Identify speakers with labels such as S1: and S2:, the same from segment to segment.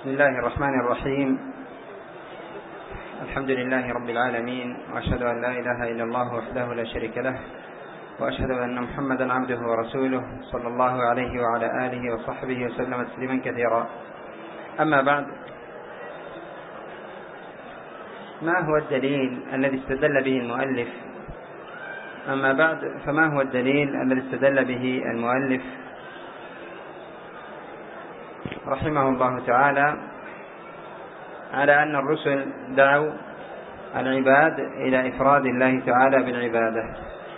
S1: بسم الله الرحمن الرحيم. الحمد لله رب العالمين، وأشهد أن لا إله إلا الله وحده لا شريك له، وأشهد أن محمدا عبده ورسوله صلى الله عليه وعلى آله وصحبه وسلم تسليما كثيرا. أما بعد، ما هو الدليل الذي استدل به المؤلف؟ أما بعد، فما هو الدليل الذي استدل به المؤلف رحمه الله تعالى على أن الرسل دعوا العباد إلى إفراد الله تعالى بالعبادة؟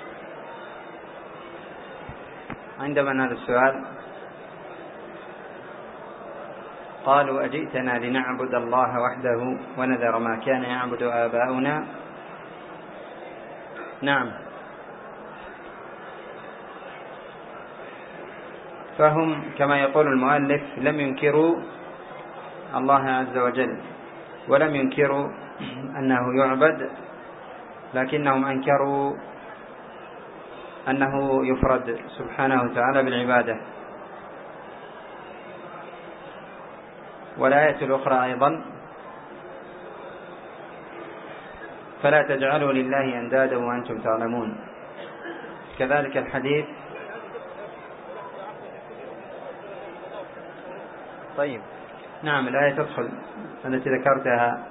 S1: عند من هذا السؤال؟ قالوا: أجئتنا لنعبد الله وحده ونذر ما كان يعبد آباؤنا. نعم، فهم كما يقول المؤلف لم ينكروا الله عز وجل ولم ينكروا أنه يعبد، لكنهم أنكروا أنه يفرد سبحانه وتعالى بالعبادة. والآية الأخرى أيضا: فلا تجعلوا لله أندادا وأنتم تعلمون. كذلك الحديث. طيب، نعم، الآية تدخل التي ذكرتها.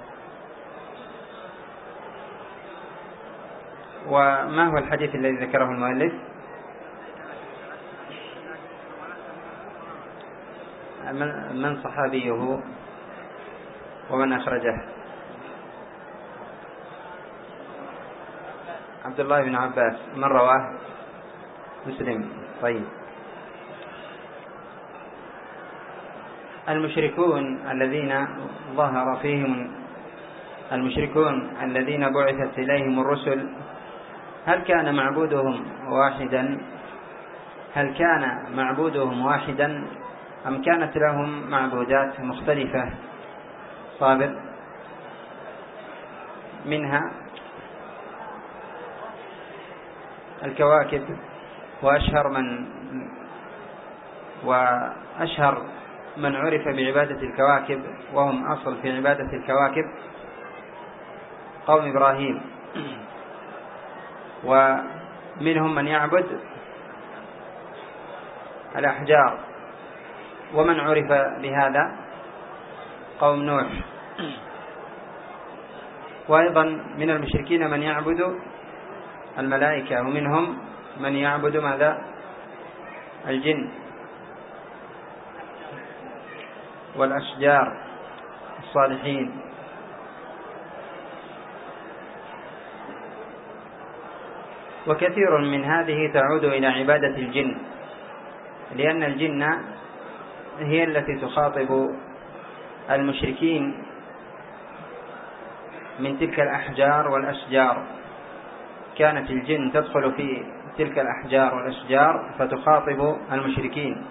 S1: وما هو الحديث الذي ذكره المؤلف؟ من صحابيه ومن أخرجه؟ عبد الله بن عباس. من رواه؟ مسلم. طيب، المشركون الذين ظهر فيهم المشركون الذين بعثت إليهم الرسل، هل كان معبودهم واحدا أم كانت لهم معبودات مختلفة؟ صابر. منها الكواكب، وأشهر من عرف بعبادة الكواكب وهم أصل في عبادة الكواكب قوم إبراهيم، ومنهم من يعبد الأحجار، ومن عرف بهذا قوم نوح. وأيضا من المشركين من يعبد الملائكة، ومنهم من يعبد ماذا؟ الجن والأشجار الصالحين. وكثير من هذه تعود إلى عبادة الجن، لأن الجن هي التي تخاطب المشركين من تلك الأحجار والأشجار. كانت الجن تدخل في تلك الأحجار والأشجار فتخاطب المشركين.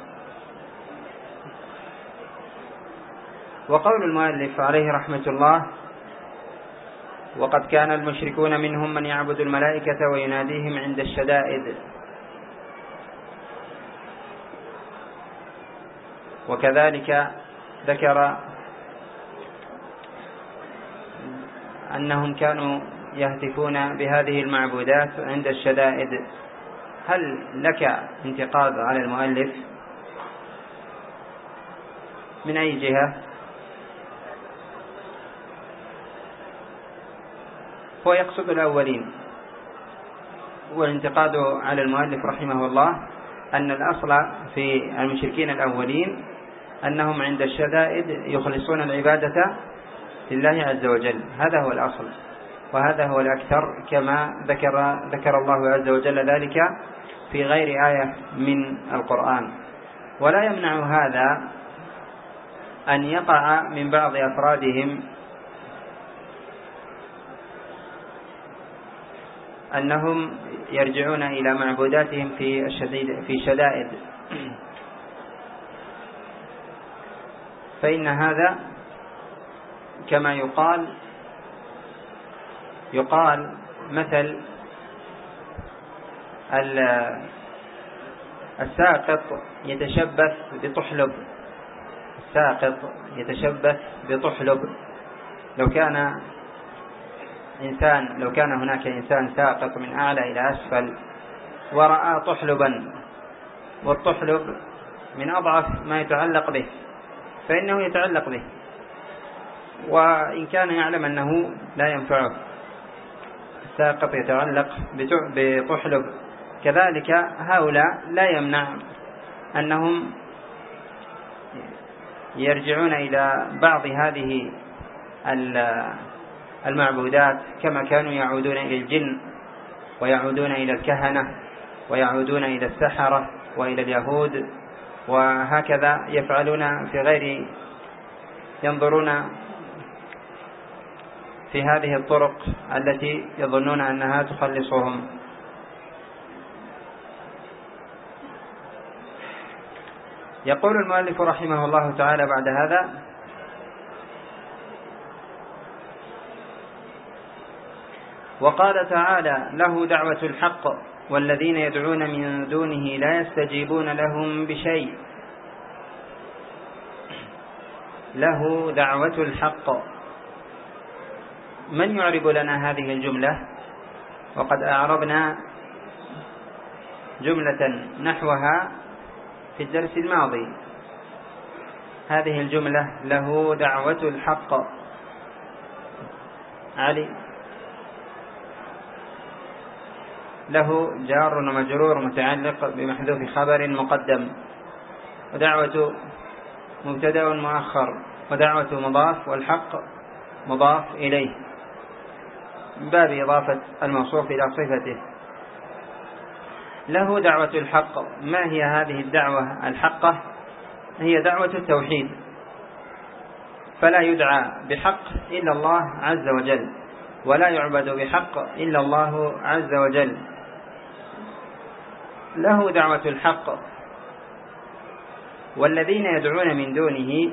S1: وقول المؤلف عليه رحمة الله: وقد كان المشركون منهم من يعبد الملائكة ويناديهم عند الشدائد. وكذلك ذكر أنهم كانوا يهتفون بهذه المعبودات عند الشدائد. هل لك انتقاد على المؤلف من أي جهة؟ هو يقصد الأولين، والانتقاد على المؤلف رحمه الله أن الأصل في المشركين الأولين أنهم عند الشدائد يخلصون العبادة لله عز وجل. هذا هو الأصل، وهذا هو الأكثر، كما ذكر الله عز وجل ذلك في غير آية من القرآن. ولا يمنع هذا أن يقع من بعض أفرادهم أنهم يرجعون إلى معبوداتهم في شدائد، فإن هذا كما يقال مثل الساقط يتشبث بطحلب، الساقط يتشبث بطحلب. لو كان هناك إنسان ساقط من أعلى إلى أسفل ورأى طحلبا، والطحلب من أضعف ما يتعلق به، فإنه يتعلق به، وإن كان يعلم أنه لا ينفعه. الساقط يتعلق بطحلب. كذلك هؤلاء لا يمنع أنهم يرجعون إلى بعض هذه المعبودات، كما كانوا يعودون إلى الجن ويعودون إلى الكهنة ويعودون إلى السحرة وإلى اليهود، وهكذا يفعلون في غير، ينظرون في هذه الطرق التي يظنون أنها تخلصهم. يقول المؤلف رحمه الله تعالى بعد هذا: وقال تعالى: له دعوة الحق والذين يدعون من دونه لا يستجيبون لهم بشيء. له دعوة الحق. من يعرب لنا هذه الجملة؟ وقد أعربنا جملة نحوها في الدرس الماضي. هذه الجملة له دعوة الحق. علي. له جار ومجرور متعلق بمحذوف خبر مقدم، ودعوة مبتدأ مؤخر، ودعوة مضاف، والحق مضاف إليه من باب إضافة الموصوف إلى صفته. له دعوة الحق. ما هي هذه الدعوة الحقة؟ هي دعوة التوحيد، فلا يدعى بحق إلا الله عز وجل، ولا يعبد بحق إلا الله عز وجل. له دعوة الحق. والذين يدعون من دونه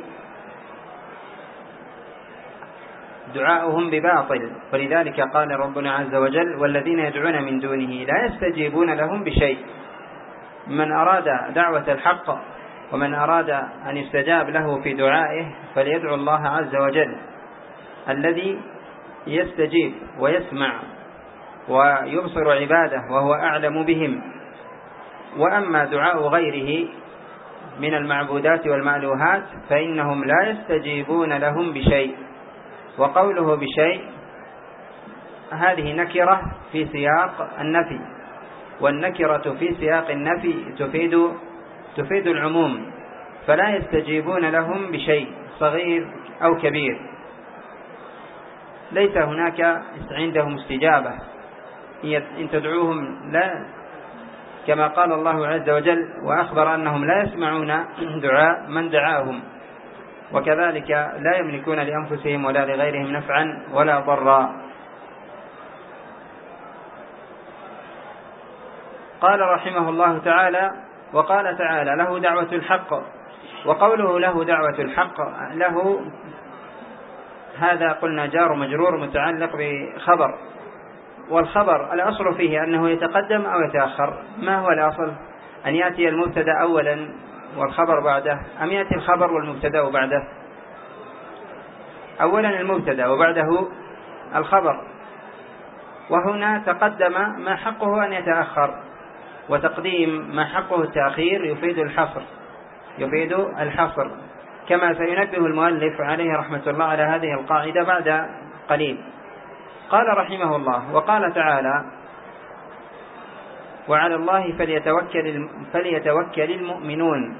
S1: دعاؤهم بباطل، ولذلك قال ربنا عز وجل: والذين يدعون من دونه لا يستجيبون لهم بشيء. من أراد دعوة الحق ومن أراد أن يستجاب له في دعائه فليدعو الله عز وجل الذي يستجيب ويسمع ويبصر عباده وهو أعلم بهم. وأما دعاء غيره من المعبودات والمألوهات فإنهم لا يستجيبون لهم بشيء. وقوله بشيء هذه نكرة في سياق النفي، والنكرة في سياق النفي تفيد العموم، فلا يستجيبون لهم بشيء صغير أو كبير. ليس هناك عندهم استجابة إن تدعوهم، لا، كما قال الله عز وجل وأخبر أنهم لا يسمعون دعاء من دعاهم، وكذلك لا يملكون لأنفسهم ولا لغيرهم نفعا ولا ضرا. قال رحمه الله تعالى: وقال تعالى: له دعوة الحق. وقوله له دعوة الحق، له هذا قلنا جار مجرور متعلق بخبر، والخبر الأصل فيه أنه يتقدم أو يتأخر. ما هو الأصل؟ أن يأتي المبتدأ أولا والخبر بعده، أم يأتي الخبر والمبتدأ بعده؟ أولا المبتدأ وبعده الخبر، وهنا تقدم ما حقه أن يتأخر، وتقديم ما حقه التأخير يفيد الحصر، كما سينبه المؤلف عليه رحمة الله على هذه القاعدة بعد قليل. قال رحمه الله: وقال تعالى: وعلى الله فليتوكل المؤمنون،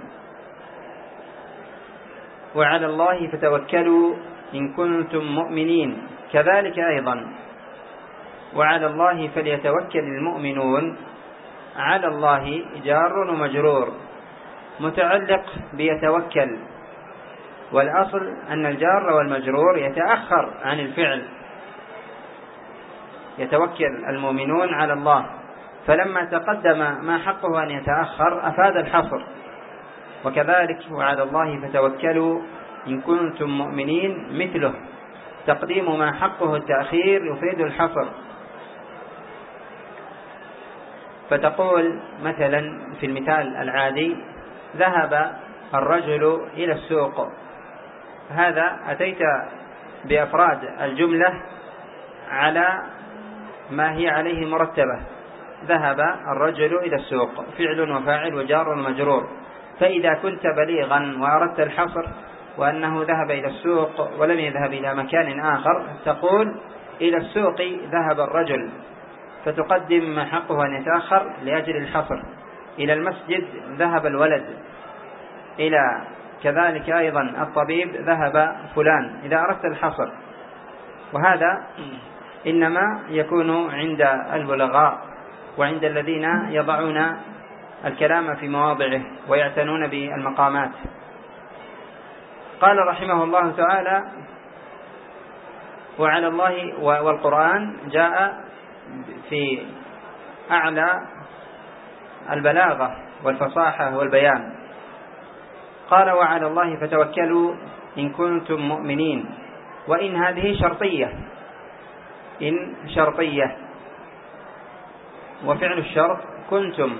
S1: وعلى الله فتوكلوا إن كنتم مؤمنين. كذلك أيضا وعلى الله فليتوكل المؤمنون، على الله جار ومجرور متعلق بيتوكل، والأصل أن الجار والمجرور يتأخر عن الفعل. يتوكل المؤمنون على الله، فلما تقدم ما حقه أن يتأخر أفاد الحصر. وكذلك وعلى الله فتوكلوا إن كنتم مؤمنين مثله، تقديم ما حقه التأخير يفيد الحصر. فتقول مثلا في المثال العادي: ذهب الرجل إلى السوق، هذا أتيت بأفراد الجملة على ما هي عليه مرتبة. ذهب الرجل إلى السوق، فعل وفاعل وجار ومجرور. فإذا كنت بليغا وأردت الحصر وأنه ذهب إلى السوق ولم يذهب إلى مكان آخر، تقول إلى السوق ذهب الرجل، فتقدم ما حقه أن يتأخر لأجل الحصر. إلى المسجد ذهب الولد، إلى كذلك أيضا الطبيب ذهب فلان إذا أردت الحصر. وهذا إنما يكون عند البلغاء وعند الذين يضعون الكلام في مواضعه ويعتنون بالمقامات. قال رحمه الله تعالى: وعلى الله، والقرآن جاء في أعلى البلاغة والفصاحة والبيان. قال: وعلى الله فتوكلوا إن كنتم مؤمنين. وإن هذه شرطية، إن شرطية، وفعل الشرط كنتم،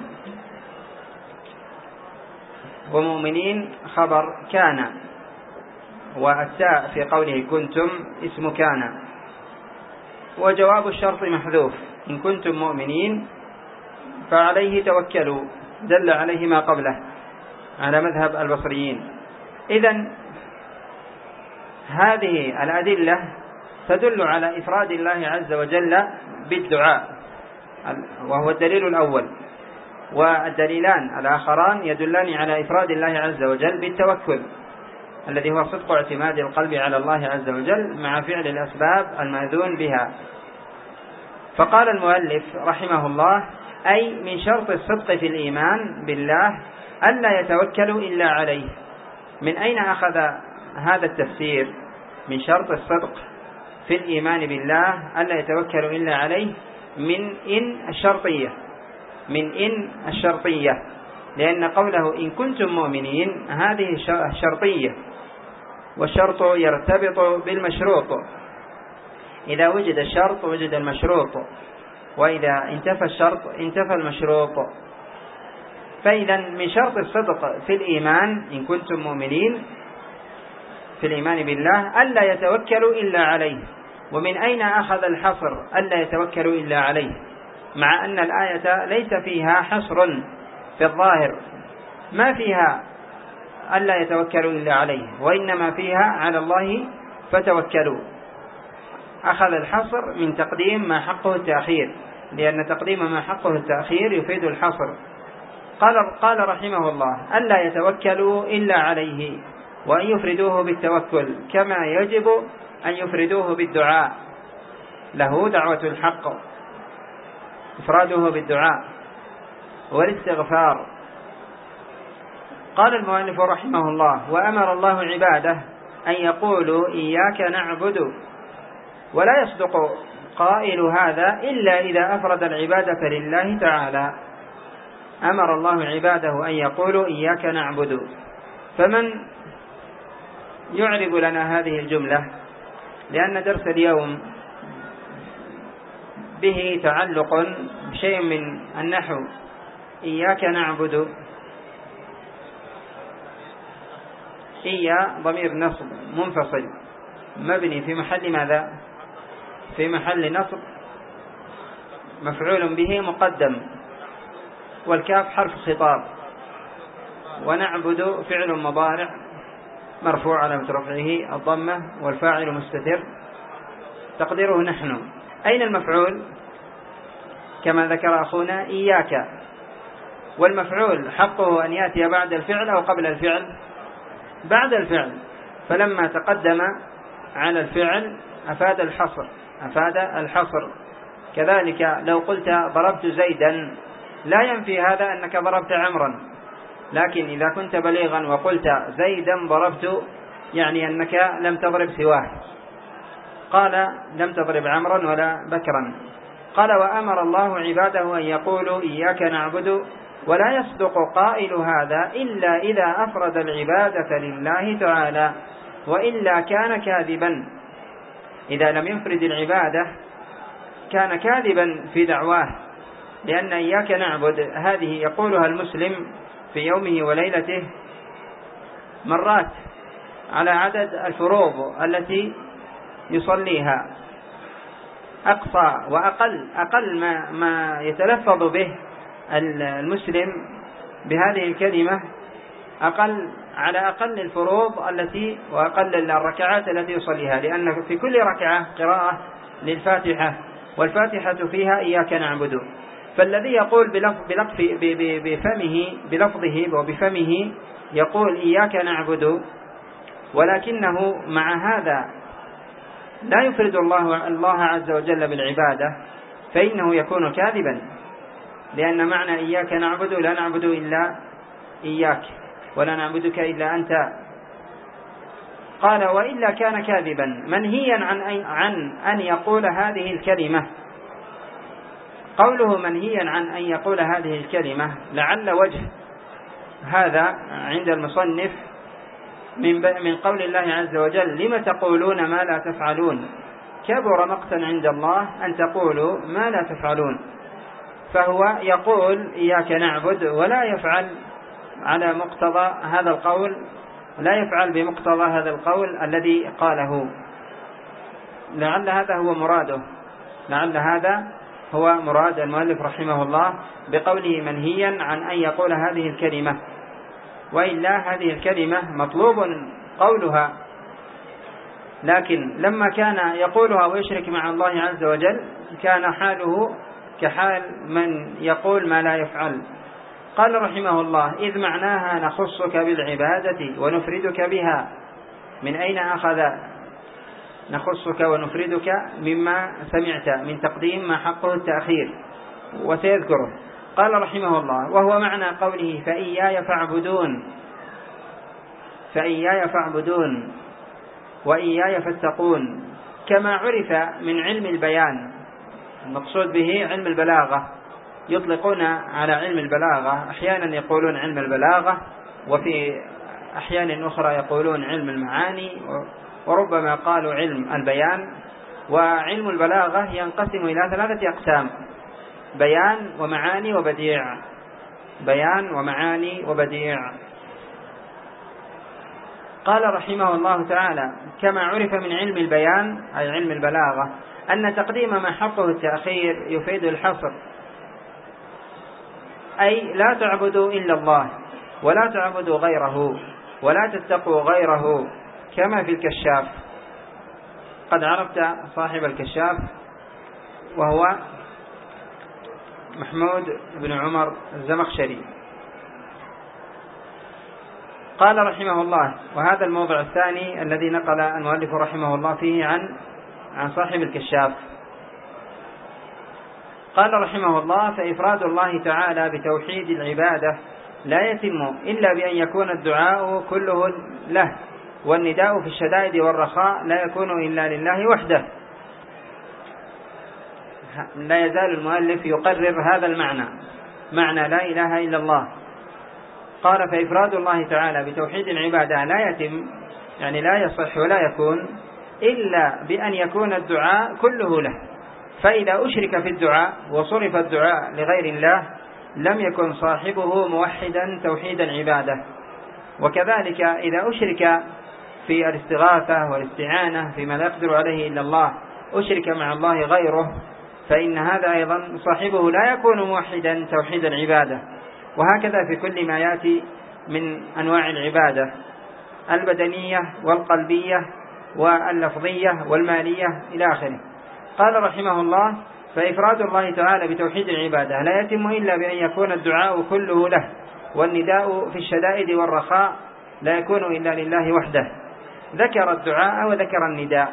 S1: ومؤمنين خبر كان، والتاء في قوله كنتم اسم كان، وجواب الشرط محذوف. إن كنتم مؤمنين فعليه توكلوا، دل عليه ما قبله على مذهب البصريين. إذن هذه الأدلة تدل على إفراد الله عز وجل بالدعاء، وهو الدليل الأول. والدليلان الآخران يدلان على إفراد الله عز وجل بالتوكل، الذي هو صدق اعتماد القلب على الله عز وجل مع فعل الأسباب المأذون بها. فقال المؤلف رحمه الله: أي من شرط الصدق في الإيمان بالله ألا يتوكلوا إلا عليه. من أين أخذ هذا التفسير؟ من شرط الصدق في الإيمان بالله ألا يتوكلوا إلا عليه، من إن الشرطية، من إن الشرطية، لأن قوله إن كنتم مؤمنين هذه شرطية، والشرط يرتبط بالمشروط. إذا وجد الشرط وجد المشروط، وإذا انتفى الشرط انتفى المشروط. فإذا من شرط الصدق في الإيمان إن كنتم مؤمنين في الإيمان بالله ألا يتوكلوا إلا عليه. ومن أين أخذ الحصر ألا يتوكلوا إلا عليه، مع أن الآية ليس فيها حصر في الظاهر، ما فيها ألا يتوكلوا إلا عليه، وإنما فيها على الله فتوكلوا. أخذ الحصر من تقديم ما حقه التأخير، لأن تقديم ما حقه التأخير يفيد الحصر. قال رحمه الله: ألا يتوكلوا إلا عليه، وأن يفردوه بالتوكل كما يجب أن يفردوه بالدعاء، له دعوة الحق، إفراده بالدعاء والاستغفار. قال المؤلف رحمه الله: وأمر الله عباده أن يقولوا إياك نعبد، ولا يصدق قائل هذا إلا إذا أفرد العبادة لله تعالى. أمر الله عباده أن يقولوا إياك نعبد. فمن يعرب لنا هذه الجملة؟ لأن درس اليوم به تعلق بشيء من النحو. إياك نعبد، إيا ضمير نصب منفصل مبني في محل ماذا؟ في محل نصب، مفعول به مقدم، والكاف حرف خطاب، ونعبد فعل مضارع مرفوع على رفعه الضمة، والفاعل مستتر تقديره نحن. أين المفعول؟ كما ذكر أخونا إياك، والمفعول حقه أن يأتي بعد الفعل أو قبل الفعل؟ بعد الفعل، فلما تقدم على الفعل أفاد الحصر. كذلك لو قلت ضربت زيدا لا ينفي هذا أنك ضربت عمرا، لكن إذا كنت بليغا وقلت زيدا ضربت يعني أنك لم تضرب سواه. قال لم تضرب عمرا ولا بكرا. قال وأمر الله عباده أن يقولوا إياك نعبد، ولا يصدق قائل هذا إلا إذا أفرد العبادة لله تعالى، وإلا كان كاذبا. إذا لم يفرد العبادة كان كاذبا في دعواه، لأن إياك نعبد هذه يقولها المسلم في يومه وليلته مرات على عدد الفروض التي يصليها. أقصى وأقل ما يتلفظ به المسلم بهذه الكلمة على أقل الفروض وأقل الركعات التي يصليها، لأن في كل ركعة قراءة للفاتحة، والفاتحة فيها إياك نعبد. فالذي يقول بلفظه يقول إياك نعبد، ولكنه مع هذا لا يفرد الله عز وجل بالعبادة، فإنه يكون كاذبا، لأن معنى إياك نعبد لا نعبد إلا إياك ولا نعبدك إلا أنت. قال وإلا كان كاذبا منهيا عن أن يقول هذه الكلمة. قوله منهيا عن أن يقول هذه الكلمة لعل وجه هذا عند المصنف من قول الله عز وجل لم تقولون ما لا تفعلون، كبر مقتا عند الله أن تقولوا ما لا تفعلون. فهو يقول إياك نعبد ولا يفعل على مقتضى هذا القول، لا يفعل بمقتضى هذا القول الذي قاله. لعل هذا هو مراد المؤلف رحمه الله بقوله منهيا عن أن يقول هذه الكلمة، وإلا هذه الكلمة مطلوب قولها، لكن لما كان يقولها ويشرك مع الله عز وجل كان حاله كحال من يقول ما لا يفعل. قال رحمه الله إذ معناها نخصك بالعبادة ونفردك بها. من أين أخذ نخصك ونفردك؟ مما سمعت من تقديم ما حقه التأخير وسيذكره. قال رحمه الله وهو معنى قوله فإياي فاعبدون وإياي فاتقون، كما عرف من علم البيان. المقصود به علم البلاغة، يطلقون على علم البلاغة أحيانا يقولون علم البلاغة، وفي أحيان أخرى يقولون علم المعاني، وربما قالوا علم البيان. وعلم البلاغة ينقسم إلى 3 أقسام: بيان ومعاني وبديع. قال رحمه الله تعالى كما عرف من علم البيان أي علم البلاغة أن تقديم ما حقه التأخير يفيد الحصر، أي لا تعبدوا إلا الله ولا تعبدوا غيره ولا تتقوا غيره، كما في الكشاف. قد عرفت صاحب الكشاف وهو محمود بن عمر الزمخشري. قال رحمه الله وهذا الموضع الثاني الذي نقل المؤلف رحمه الله فيه عن صاحب الكشاف. قال رحمه الله فإفراد الله تعالى بتوحيد العبادة لا يتم إلا بأن يكون الدعاء كله له، والنداء في الشدائد والرخاء لا يكون إلا لله وحده. لا يزال المؤلف يقرر هذا المعنى، معنى لا إله إلا الله. قال فإفراد الله تعالى بتوحيد العبادة لا يتم، يعني لا يصح ولا يكون إلا بأن يكون الدعاء كله له. فإذا أشرك في الدعاء وصرف الدعاء لغير الله لم يكن صاحبه موحدا توحيد العبادة. وكذلك إذا أشرك في الاستغاثة والاستعانة فيما لا يقدر عليه إلا الله، أشرك مع الله غيره، فإن هذا أيضا صاحبه لا يكون موحدا توحيد العبادة. وهكذا في كل ما يأتي من أنواع العبادة البدنية والقلبية واللفظية والمالية إلى آخره. قال رحمه الله فإفراد الله تعالى بتوحيد العبادة لا يتم إلا بأن يكون الدعاء كله له، والنداء في الشدائد والرخاء لا يكون إلا لله وحده. ذكر الدعاء وذكر النداء.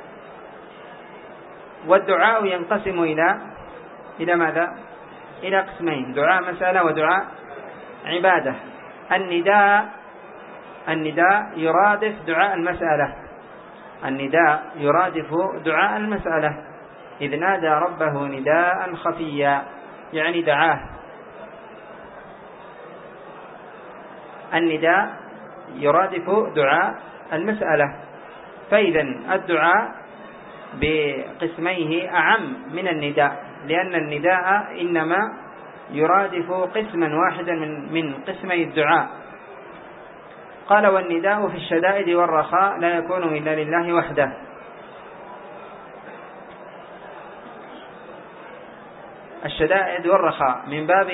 S1: والدعاء ينقسم إلى ماذا؟ إلى قسمين: دعاء مسألة ودعاء عبادة. النداء يرادف دعاء المسألة، إذ نادى ربه نداء خفيا، يعني دعاه. النداء يرادف دعاء المسألة، فإذا الدعاء بقسميه أعم من النداء، لأن النداء إنما يرادف قسما واحدا من قسمي الدعاء. قال: والنداء في الشدائد والرخاء لا يكون إلا لله وحده. الشدائد والرخاء من باب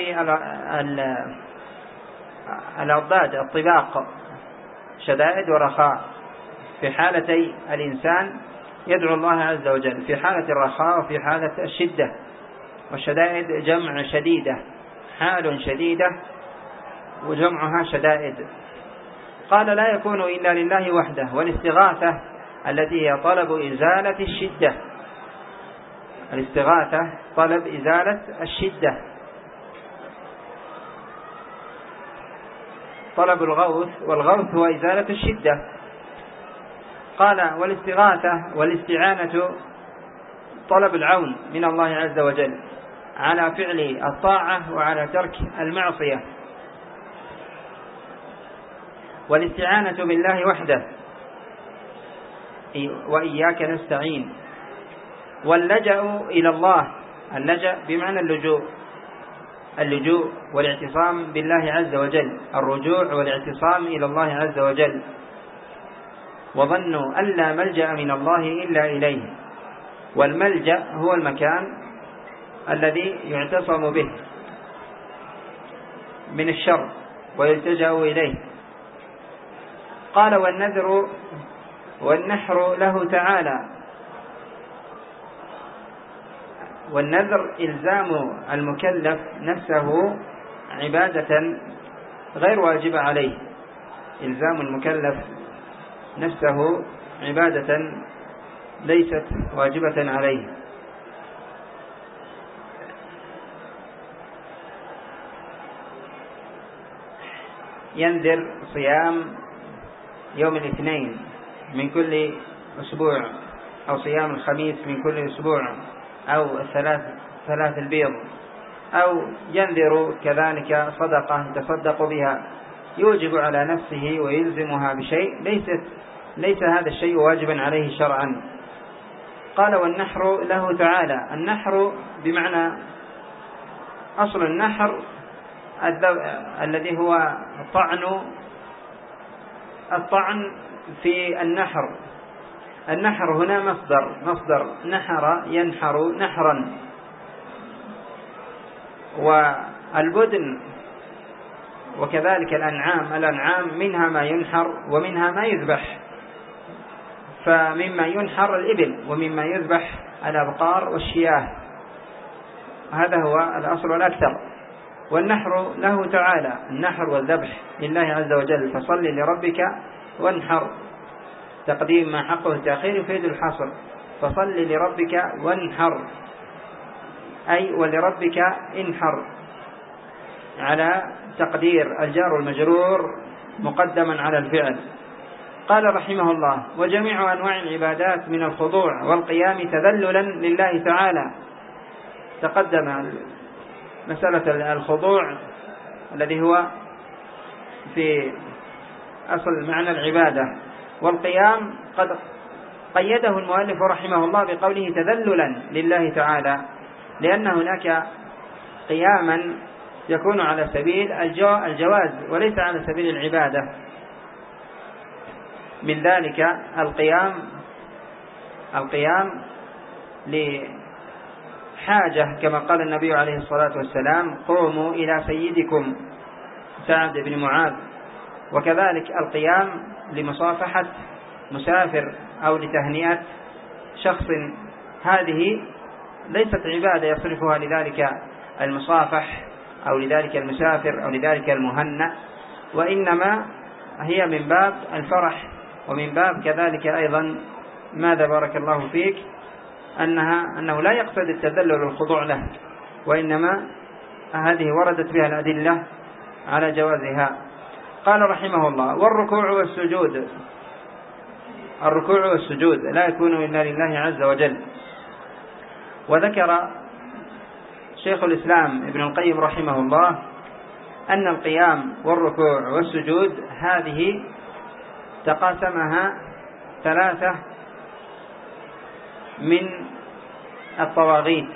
S1: الأضداد، الطباق، شدائد ورخاء. في حالتي الإنسان يدعو الله عز وجل، في حالة الرخاء وفي حالة الشدة. والشدائد جمع شديدة، حال شديدة وجمعها شدائد. قال: لا يكون إلا لله وحده. والاستغاثة التي هي طلب إزالة الشدة، الاستغاثة طلب إزالة الشدة، طلب الغوث، والغوث هو إزالة الشدة. قال: والاستغاثة والاستعانة طلب العون من الله عز وجل على فعل الطاعة وعلى ترك المعصية. والاستعانة بالله وحده، وإياك نستعين. واللجأ إلى الله، اللجأ بمعنى اللجوء والاعتصام بالله عز وجل، الرجوع والاعتصام إلى الله عز وجل. وظنوا أن لا ملجأ من الله إلا إليه. والملجأ هو المكان الذي يعتصم به من الشر ويلتجأ إليه. قال: والنذر والنحر له تعالى. والنذر إلزام المكلف نفسه عبادة غير واجبة عليه، إلزام المكلف نفسه عبادة ليست واجبة عليه. ينذر صيام يوم الاثنين من كل أسبوع، أو صيام الخميس من كل أسبوع، أو ثلاث البيض، أو ينذر كذلك صدقة يتصدق بها، يوجب على نفسه ويلزمها بشيء ليس هذا الشيء واجبا عليه شرعا. قال: والنحر له تعالى. النحر بمعنى أصل النحر الذي هو الطعن في النحر. النحر هنا مصدر نحر ينحر نحرا. والبدن وكذلك الأنعام منها ما ينحر ومنها ما يذبح. فمما ينحر الإبل، ومما يذبح الأبقار والشياه. هذا هو الأصل والأكثر. والنحر له تعالى، النحر والذبح لله عز وجل. فصل لربك وانحر، تقديم ما حقه التأخير يفيد الحصر. فصل لربك وانحر، أي ولربك انحر، على تقدير الجار والمجرور مقدما على الفعل. قال رحمه الله: وجميع أنواع العبادات من الخضوع والقيام تذللا لله تعالى. تقدم مسألة الخضوع الذي هو في أصل معنى العبادة، والقيام قد قيده المؤلف رحمه الله بقوله تذللا لله تعالى، لأن هناك قياما يكون على سبيل الجواز وليس على سبيل العبادة. من ذلك القيام لحاجة، كما قال النبي عليه الصلاة والسلام: قوموا إلى سيدكم سعد بن معاذ. وكذلك القيام لمصافحة مسافر أو لتهنئة شخص، هذه ليست عبادة يصرفها لذلك المصافح أو لذلك المسافر أو لذلك المهنأ، وإنما هي من باب الفرح، ومن باب كذلك أيضا ماذا بارك الله فيك أنه لا يقصد التذلل والخضوع له، وإنما هذه وردت بها الأدلة على جوازها. قال رحمه الله: والركوع والسجود. الركوع والسجود لا يكون إلا لله عز وجل. وذكر شيخ الإسلام ابن القيم رحمه الله أن القيام والركوع والسجود هذه تقاسمها 3 من الطواغيت.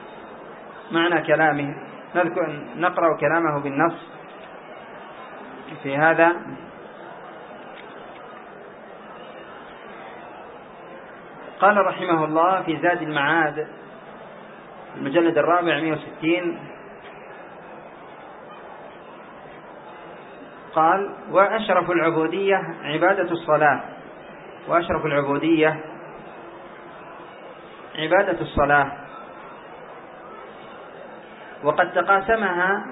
S1: معنى كلامه نقرأ كلامه بالنص في هذا قال رحمه الله في زاد المعاد المجلد 460 قال: وأشرف العبودية عبادة الصلاة، وأشرف العبودية عبادة الصلاة، وقد تقاسمها،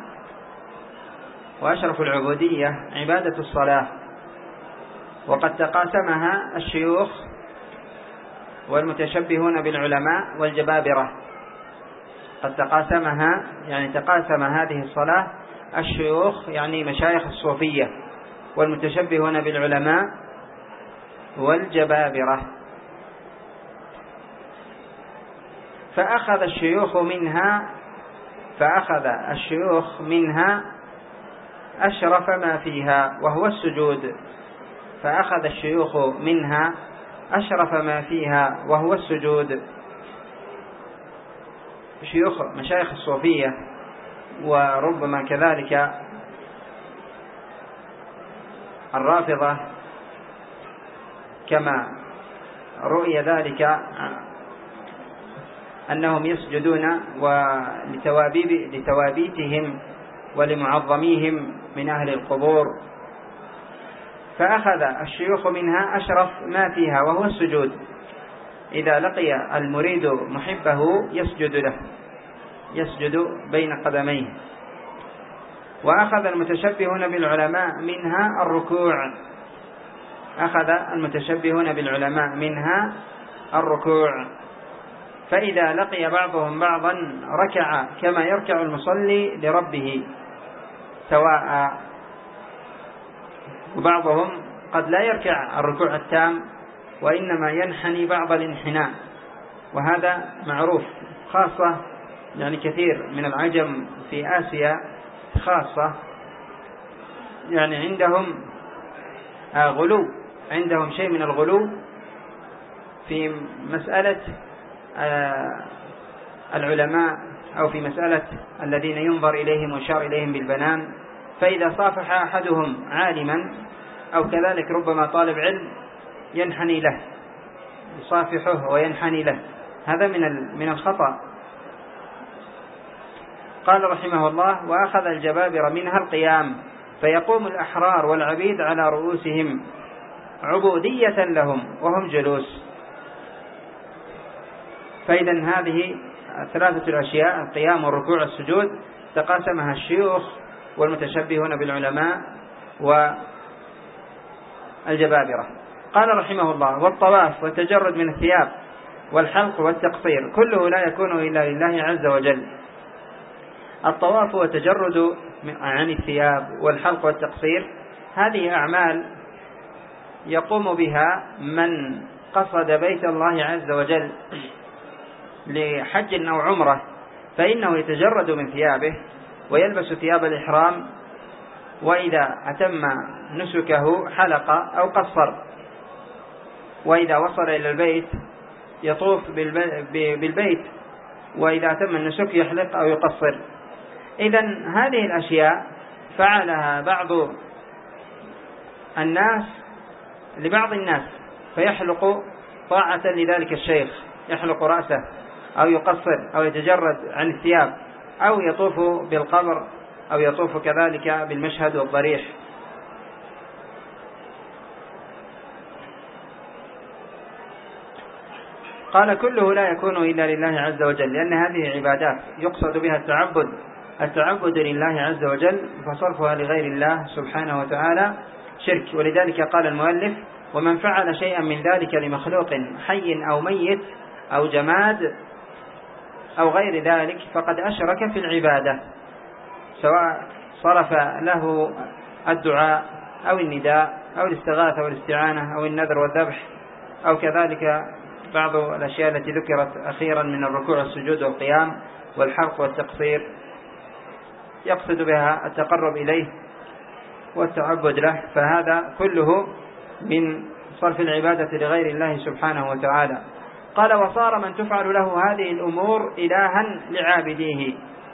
S1: وأشرف العبودية عبادة الصلاة وقد تقاسمها الشيوخ والمتشبهون بالعلماء والجبابرة. قد تقاسمها يعني تقاسم هذه الصلاة الشيوخ يعني مشايخ الصوفية والمتشبهون بالعلماء والجبابرة. فأخذ الشيوخ منها أشرف ما فيها وهو السجود. فأخذ الشيوخ منها أشرف ما فيها وهو السجود. مشايخ الصوفية وربما كذلك الرافضة كما رؤي ذلك أنهم يسجدون لتوابيتهم ولمعظميهم من أهل القبور. فأخذ الشيوخ منها أشرف ما فيها وهو السجود. إذا لقي المريد محبه يسجد له، يسجد بين قدميه. وأخذ المتشبهون بالعلماء منها الركوع، أخذ المتشبهون بالعلماء منها الركوع. فإذا لقي بعضهم بعضا ركع كما يركع المصلي لربه سواء. وبعضهم قد لا يركع الركوع التام وإنما ينحني بعض الانحناء، وهذا معروف، خاصة يعني كثير من العجم في آسيا خاصة يعني عندهم غلو، عندهم شيء من الغلو في مسألة العلماء أو في مسألة الذين ينظر إليهم ويشار إليهم بالبنان. فإذا صافح أحدهم عالما أو كذلك ربما طالب علم ينحني له، يصافحه وينحني له، هذا من الخطأ. قال رحمه الله: وأخذ الجبابرة منها القيام، فيقوم الأحرار والعبيد على رؤوسهم عبودية لهم وهم جلوس. فإذا هذه ثلاثة الأشياء، القيام والركوع والسجود، تقاسمها الشيوخ والمتشبهون بالعلماء والجبابرة. قال رحمه الله: والطواف والتجرد من الثياب والحلق والتقصير كله لا يكون إلا لله عز وجل. الطواف والتجرد عن الثياب والحلق والتقصير هذه أعمال يقوم بها من قصد بيت الله عز وجل لحج أو عمرة، فإنه يتجرد من ثيابه ويلبس ثياب الإحرام، وإذا أتم نسكه حلق أو قصر، وإذا وصل إلى البيت يطوف بالبيت، وإذا أتم النسك يحلق أو يقصر. إذن هذه الأشياء فعلها بعض الناس لبعض الناس، فيحلق طاعة لذلك الشيخ، يحلق رأسه أو يقصر أو يتجرد عن الثياب أو يطوف بالقبر أو يطوف كذلك بالمشهد والضريح. قال: كله لا يكون إلا لله عز وجل، لأن هذه عبادات يقصد بها التعبد لله عز وجل، فصرفها لغير الله سبحانه وتعالى شرك. ولذلك قال المؤلف: ومن فعل شيئا من ذلك لمخلوق حي أو ميت أو جماد أو غير ذلك فقد أشرك في العبادة، سواء صرف له الدعاء أو النداء أو الاستغاثة والاستعانة أو النذر والذبح، أو كذلك بعض الأشياء التي ذكرت أخيرا من الركوع والسجود والقيام والحلق والتقصير، يقصد بها التقرب إليه والتعبد له، فهذا كله من صرف العبادة لغير الله سبحانه وتعالى. قال: وصار من تفعل له هذه الأمور إلها لعابديه،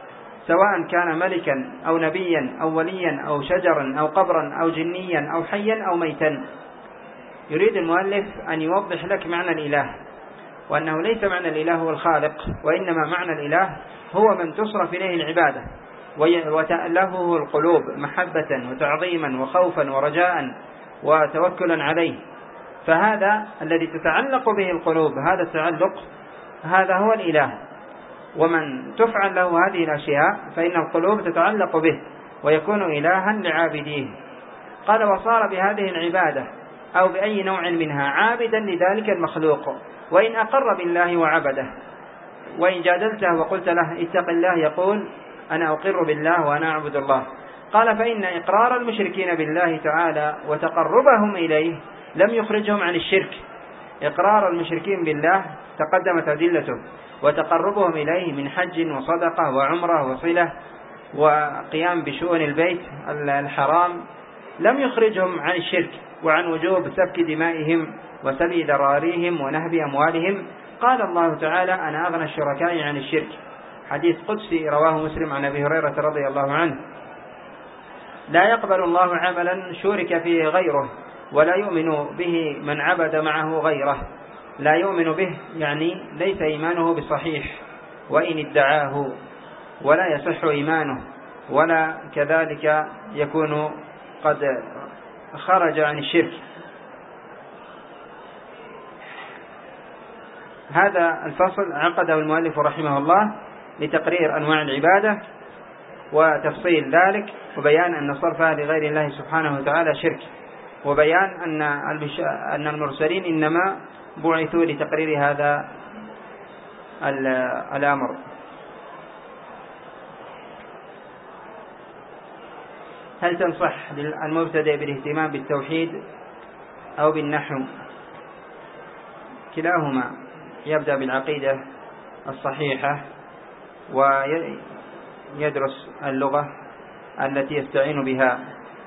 S1: سواء كان ملكا أو نبيا أو وليا أو شجرا أو قبرا أو جنيا أو حيا أو ميتا. يريد المؤلف أن يوضح لك معنى الإله، وأنه ليس معنى الإله هو الخالق، وإنما معنى الإله هو من تصرف إليه العبادة وتألهه القلوب محبة وتعظيما وخوفا ورجاء وتوكلا عليه. فهذا الذي تتعلق به القلوب، هذا التعلق هذا هو الإله. ومن تفعل له هذه الأشياء فإن القلوب تتعلق به ويكون إلها لعابديه. قال: وصار بهذه العبادة أو بأي نوع منها عابدا لذلك المخلوق، وإن أقر بالله وعبده. وإن جادلته وقلت له اتق الله يقول: أنا أقر بالله وأنا أعبد الله. قال: فإن إقرار المشركين بالله تعالى وتقربهم إليه لم يخرجهم عن الشرك. إقرار المشركين بالله تقدمت أدلته، وتقربهم إليه من حج وصدقة وعمرة وصلة وقيام بشؤون البيت الحرام لم يخرجهم عن الشرك وعن وجوب سفك دمائهم وسبي ذراريهم ونهب أموالهم. قال الله تعالى: أنا أغنى الشركاء عن الشرك. حديث قدسي رواه مسلم عن أبي هريرة رضي الله عنه: لا يقبل الله عملا شرك فيه غيره ولا يؤمن به من عبد معه غيره. لا يؤمن به يعني ليس إيمانه بصحيح، وإن ادعاه ولا يصح إيمانه، ولا كذلك يكون قد خرج عن الشرك. هذا الفصل عقده المؤلف رحمه الله لتقرير أنواع العبادة وتفصيل ذلك، وبيان أن صرفها لغير الله سبحانه وتعالى شرك، وبيان أن المرسلين إنما بعثوا لتقرير هذا الأمر. هل تنصح المبتدئ بالاهتمام بالتوحيد أو بالنحو؟ كلاهما يبدأ بالعقيدة الصحيحة ويدرس اللغة التي يستعين بها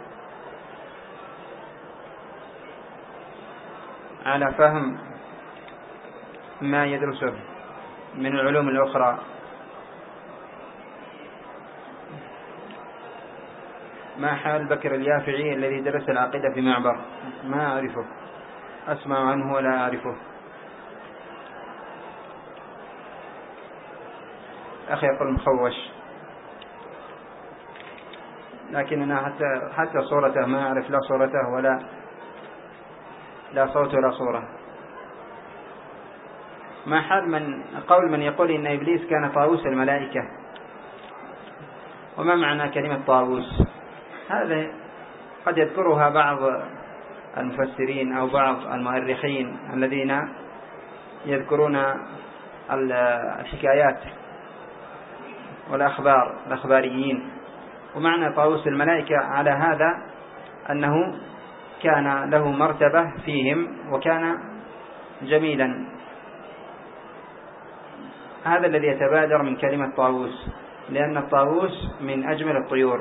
S1: على فهم ما يدرسه من العلوم الأخرى. ما حال بكر اليافعي الذي درس العقيدة في معبر؟ ما أعرفه، أسمع عنه ولا أعرفه. أخي يقول مخوش، لكن أنا حتى صورته ما أعرف، لا صورته ولا صوت ولا صورة. ما حال قول من يقول إن إبليس كان طاووس الملائكة؟ وما معنى كلمة طاووس؟ هذا قد يذكرها بعض المفسرين أو بعض المؤرخين الذين يذكرون الحكايات الأخباريين. ومعنى طاووس الملائكة على هذا أنه كان له مرتبة فيهم وكان جميلا. هذا الذي يتبادر من كلمة طاووس، لأن الطاووس من أجمل الطيور،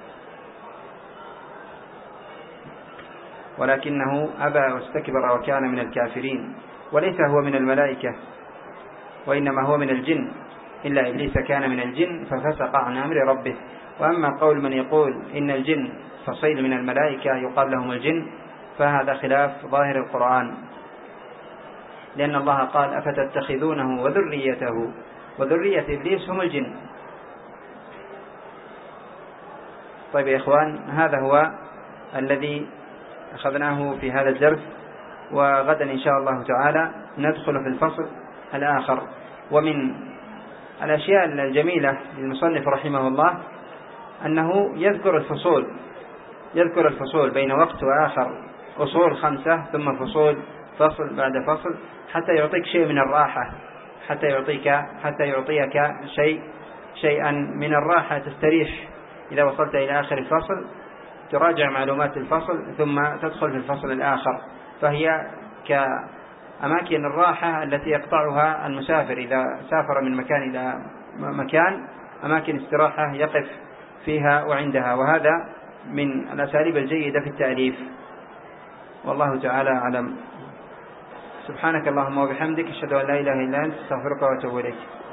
S1: ولكنه أبى واستكبر وكان من الكافرين، وليس هو من الملائكة وإنما هو من الجن، إلا إبليس كان من الجن ففسق عن أمر ربه. وأما قول من يقول إن الجن فصيل من الملائكة يقال لهم الجن، فهذا خلاف ظاهر القرآن، لأن الله قال: أفتتخذونه وذرية إبليس هم الجن. طيب يا إخوان، هذا هو الذي أخذناه في هذا الدرس، وغدا إن شاء الله تعالى ندخل في الفصل الآخر. ومن الأشياء الجميلة للمصنف رحمه الله أنه يذكر الفصول بين وقت وآخر، أصول 5 ثم فصل بعد فصل، حتى يعطيك شيء من الراحة، حتى يعطيك شيئا من الراحة، تستريح إذا وصلت إلى آخر الفصل، تراجع معلومات الفصل ثم تدخل في الفصل الآخر. فهي كأماكن الراحة التي يقطعها المسافر إذا سافر من مكان إلى مكان، أماكن استراحة يقف فيها وعندها، وهذا من الأساليب الجيدة في التأليف. والله تعالى أعلم. سبحانك اللهم وبحمدك، أشهد أن لا إله إلا أنت، أستغفرك وأتوب إليك.